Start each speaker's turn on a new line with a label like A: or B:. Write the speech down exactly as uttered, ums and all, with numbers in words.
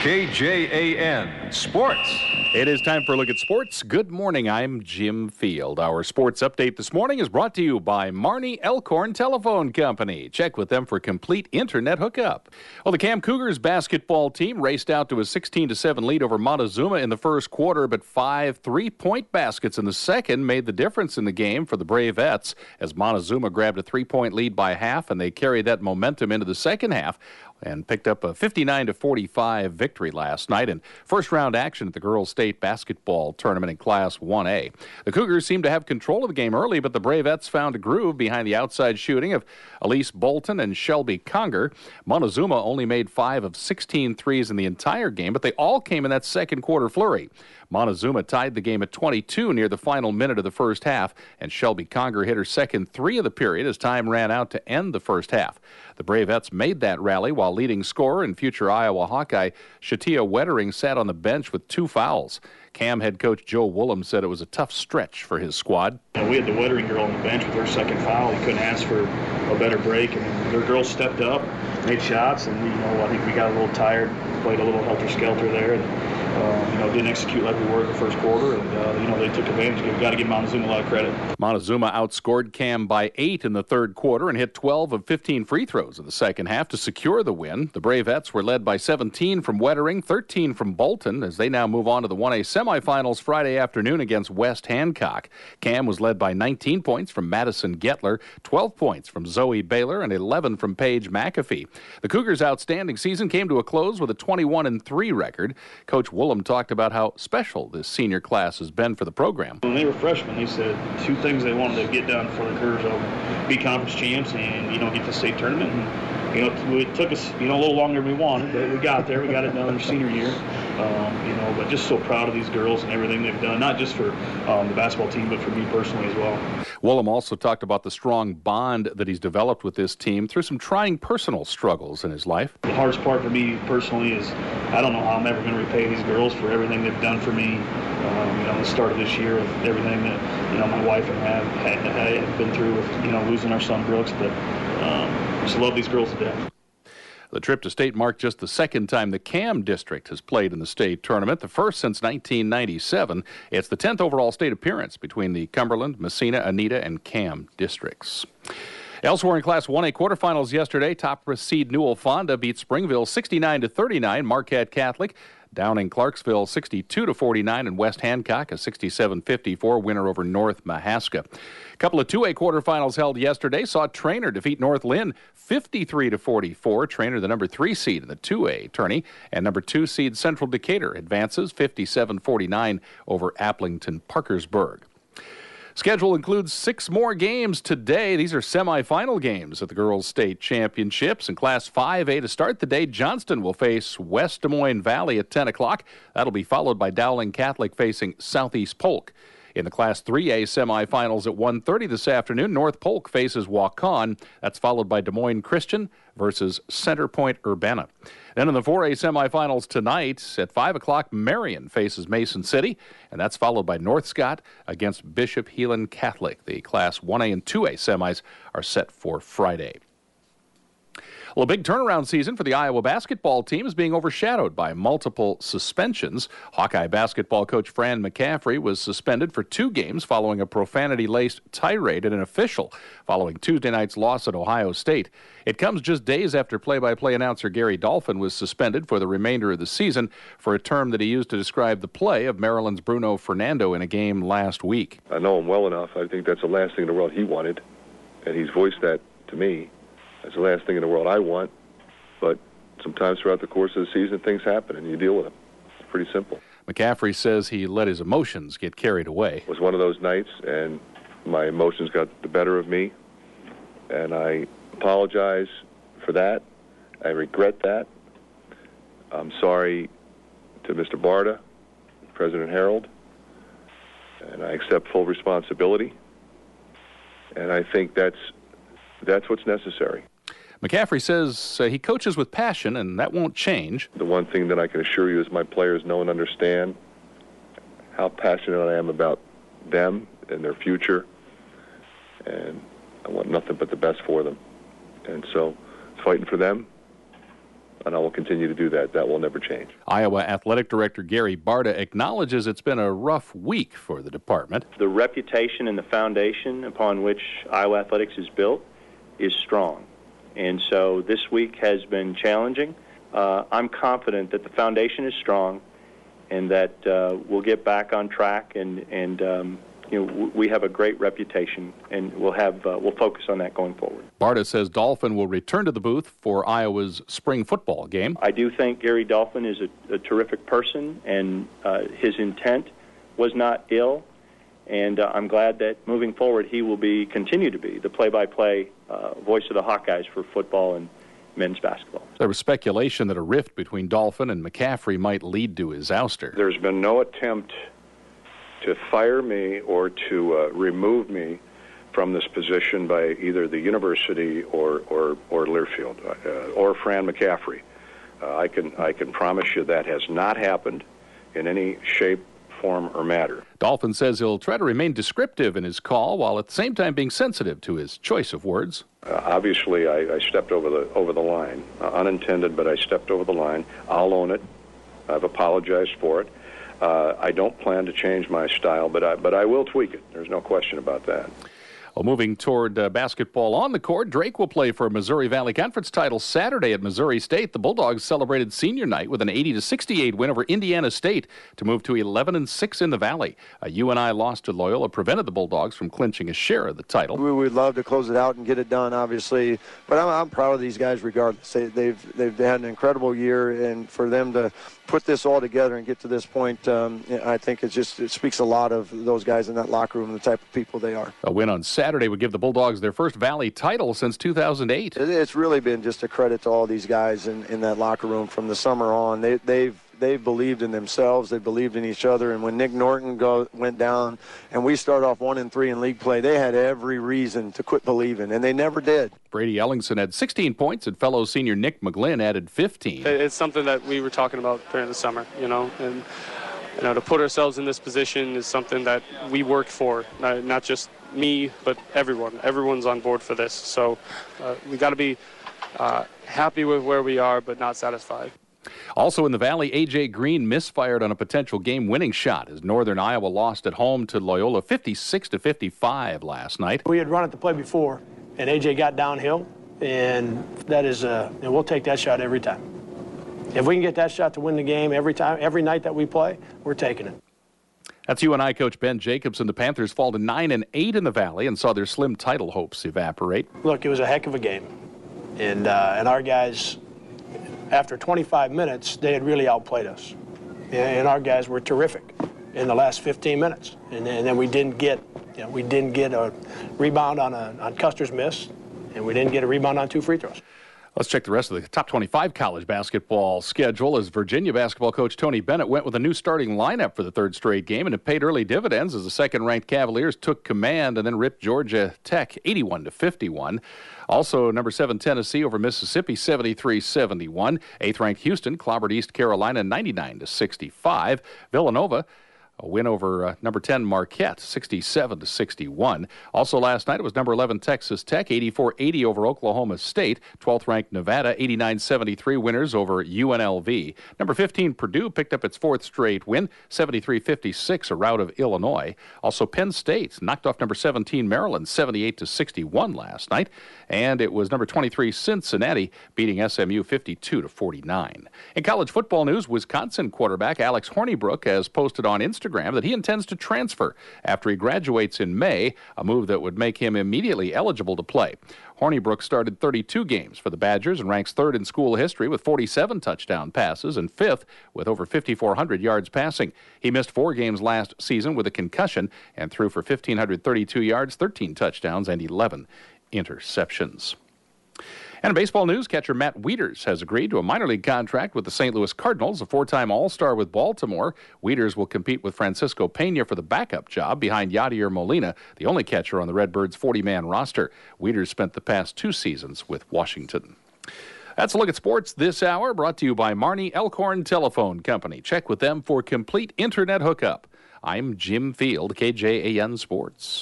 A: K J A N Sports.
B: It is time for a look at sports. Good morning. I'm Jim Field. Our sports update this morning is brought to you by Marnie Elkhorn Telephone Company. Check with them for complete internet hookup. Well, the Cam Cougars basketball team raced out to a sixteen to seven lead over Montezuma in the first quarter, but five three-point baskets in the second made the difference in the game for the Bravettes as Montezuma grabbed a three-point lead by half, and they carried that momentum into the second half and picked up a fifty-nine to forty-five victory last night in first-round action at the Girls State Basketball Tournament in Class one A. The Cougars seemed to have control of the game early, but the Bravettes found a groove behind the outside shooting of Elise Bolton and Shelby Conger. Montezuma only made five of sixteen threes in the entire game, but they all came in that second quarter flurry. Montezuma tied the game at twenty-two near the final minute of the first half, and Shelby Conger hit her second three of the period as time ran out to end the first half. The Bravettes made that rally while leading scorer and future Iowa Hawkeye Shatia Wettering sat on the bench with two fouls. Cam head coach Joe Woolham said it was a tough stretch for his squad.
C: Uh, we had the Wettering girl on the bench with her second foul. You couldn't ask for a better break. I mean, their girls stepped up, made shots, and you know I think we got a little tired, played a little helter-skelter there, and uh, you know didn't execute like we were in the first quarter. And uh, you know they took advantage. We've got to give Montezuma a lot of credit.
B: Montezuma outscored Cam by eight in the third quarter and hit twelve of fifteen free throws in the second half to secure the win. The Bravettes were led by seventeen from Wettering, thirteen from Bolton, as they now move on to the one A semifinals Friday afternoon against West Hancock. Cam was led by nineteen points from Madison Gettler, twelve points from Zoe Baylor, and eleven from Paige McAfee. The Cougars' outstanding season came to a close with a twenty-one and three record. Coach Woolham talked about how special this senior class has been for the program.
C: When they were freshmen, they said two things they wanted to get done for the Cougars: be conference champs and you know get the state tournament. And, you know, it took us you know a little longer than we wanted, but we got there. We got it done in our senior year. Um, you know, but just so proud of these girls and everything they've done, not just for um, the basketball team, but for me personally as well.
B: Woolham also talked about the strong bond that he's developed with this team through some trying personal struggles in his life.
C: The hardest part for me personally is I don't know how I'm ever going to repay these girls for everything they've done for me. Um, you know, the start of this year with everything that you know my wife and I have, had, had been through with you know losing our son Brooks, but um, just love these girls to death.
B: The trip to state marked just the second time the Cam district has played in the state tournament, the first since nineteen ninety-seven. It's the tenth overall state appearance between the Cumberland, Massena, Anita, and Cam districts. Elsewhere in Class one A quarterfinals yesterday, top seed Newell Fonda beat Springville sixty-nine to thirty-nine. Marquette Catholic down in Clarksville sixty-two to forty-nine, and West Hancock a sixty-seven fifty-four winner over North Mahaska. A couple of two A quarterfinals held yesterday saw Trainer defeat North Lynn fifty-three to forty-four. Trainer, the number three seed in the two A tourney, and number two seed Central Decatur advances fifty-seven forty-nine over Applington Parkersburg. Schedule includes six more games today. These are semifinal games at the Girls State Championships. In Class five A to start the day, Johnston will face West Des Moines Valley at ten o'clock. That'll be followed by Dowling Catholic facing Southeast Polk. In the Class three A semifinals at one thirty this afternoon, North Polk faces Waukon. That's followed by Des Moines Christian versus Center Point Urbana. Then in the four A semifinals tonight at five o'clock, Marion faces Mason City, and that's followed by North Scott against Bishop Heelan Catholic. The Class one A and two A semis are set for Friday. Well, a big turnaround season for the Iowa basketball team is being overshadowed by multiple suspensions. Hawkeye basketball coach Fran McCaffrey was suspended for two games following a profanity-laced tirade at an official following Tuesday night's loss at Ohio State. It comes just days after play-by-play announcer Gary Dolphin was suspended for the remainder of the season for a term that he used to describe the play of Maryland's Bruno Fernando in a game last week.
D: I know him well enough. I think that's the last thing in the world he wanted, and he's voiced that to me. That's the last thing in the world I want, but sometimes throughout the course of the season, things happen, and you deal with them. It's pretty simple.
B: McCaffrey says he let his emotions get carried away.
D: It was one of those nights, and my emotions got the better of me, and I apologize for that. I regret that. I'm sorry to Mister Barta, President Harold, and I accept full responsibility, and I think that's that's what's necessary.
B: McCaffrey says uh, he coaches with passion, and that won't change.
D: The one thing that I can assure you is my players know and understand how passionate I am about them and their future, and I want nothing but the best for them. And so, fighting for them, and I will continue to do that. That will never change.
B: Iowa Athletic Director Gary Barta acknowledges it's been a rough week for the department.
E: The reputation and the foundation upon which Iowa athletics is built is strong. And so this week has been challenging. Uh, I'm confident that the foundation is strong and that uh, we'll get back on track, and, and um, you know, w- we have a great reputation, and we'll have uh, we'll focus on that going forward.
B: Barta says Dolphin will return to the booth for Iowa's spring football game.
E: I do think Gary Dolphin is a, a terrific person, and uh, his intent was not ill, and uh, I'm glad that moving forward he will be continue to be the play-by-play uh, voice of the Hawkeyes for football and men's basketball.
B: There was speculation that a rift between Dolphin and McCaffrey might lead to his ouster.
F: There's been no attempt to fire me or to uh, remove me from this position by either the university or or, or Learfield uh, or Fran McCaffrey. Uh, I can I can promise you that has not happened in any shape, form, or matter.
B: Dolphin says he'll try to remain descriptive in his call while at the same time being sensitive to his choice of words.
F: Uh, obviously, I, I stepped over the over the line, uh, unintended, but I stepped over the line. I'll own it. I've apologized for it. Uh, I don't plan to change my style, but I but I will tweak it. There's no question about that.
B: Well, moving toward uh, basketball on the court, Drake will play for a Missouri Valley Conference title Saturday at Missouri State. The Bulldogs celebrated senior night with an eighty to sixty-eight win over Indiana State to move to eleven and six in the Valley. A U N I loss to Loyola prevented the Bulldogs from clinching a share of the title.
G: We would love to close it out and get it done, obviously, but I'm, I'm proud of these guys regardless. They, they've they've had an incredible year, and for them to put this all together and get to this point, um, I think it just it speaks a lot of those guys in that locker room and the type of people they are.
B: A win on Saturday would give the Bulldogs their first Valley title since two thousand eight.
G: It's really been just a credit to all these guys in, in that locker room from the summer on. They, they've they've believed in themselves. They believed in each other. And when Nick Norton go, went down and we started off one and three in league play, they had every reason to quit believing, and they never did.
B: Brady Ellingson had sixteen points, and fellow senior Nick McGlynn added fifteen.
H: It's something that we were talking about during the summer, you know, and you know, to put ourselves in this position is something that we worked for, not, not just me, but everyone. Everyone's on board for this. So uh, we got to be uh, happy with where we are, but not satisfied.
B: Also in the Valley, A J Green misfired on a potential game-winning shot as Northern Iowa lost at home to Loyola fifty-six to fifty-five last night.
I: We had run at the play before, and A J got downhill, and that is, uh, and we'll take that shot every time. If we can get that shot to win the game every time, every night that we play, we're taking it.
B: That's U N I coach Ben Jacobson. The Panthers fall to nine and eight in the Valley and saw their slim title hopes evaporate.
I: Look, it was a heck of a game, and uh, and our guys, after twenty-five minutes, they had really outplayed us, and our guys were terrific in the last fifteen minutes, and then, and then we didn't get, you know, we didn't get a rebound on a on Custer's miss, and we didn't get a rebound on two free throws.
B: Let's check the rest of the top twenty-five college basketball schedule as Virginia basketball coach Tony Bennett went with a new starting lineup for the third straight game, and it paid early dividends as the second-ranked Cavaliers took command and then ripped Georgia Tech eighty-one to fifty-one. Also, number seven Tennessee over Mississippi seventy-three seventy-one. Eighth-ranked Houston clobbered East Carolina ninety-nine to sixty-five. Villanova a win over uh, number ten Marquette, sixty-seven to sixty-one. Also last night, it was number eleven Texas Tech, eighty-four eighty over Oklahoma State. twelfth-ranked Nevada, eighty-nine seventy-three winners over U N L V. Number fifteen Purdue picked up its fourth straight win, seventy-three fifty-six, a rout of Illinois. Also Penn State knocked off number seventeen Maryland, seventy-eight to sixty-one last night. And it was number twenty-three Cincinnati beating S M U fifty-two to forty-nine. In college football news, Wisconsin quarterback Alex Hornibrook has posted on Instagram that he intends to transfer after he graduates in May, a move that would make him immediately eligible to play. Hornibrook started thirty-two games for the Badgers and ranks third in school history with forty-seven touchdown passes and fifth with over fifty-four hundred yards passing. He missed four games last season with a concussion and threw for one thousand five hundred thirty-two yards, thirteen touchdowns, and eleven interceptions. And in baseball news, catcher Matt Wieters has agreed to a minor league contract with the Saint Louis Cardinals, a four-time All-Star with Baltimore. Wieters will compete with Francisco Pena for the backup job behind Yadier Molina, the only catcher on the Redbirds' forty-man roster. Wieters spent the past two seasons with Washington. That's a look at sports this hour, brought to you by Marnie Elkhorn Telephone Company. Check with them for complete internet hookup. I'm Jim Field, K J A N Sports.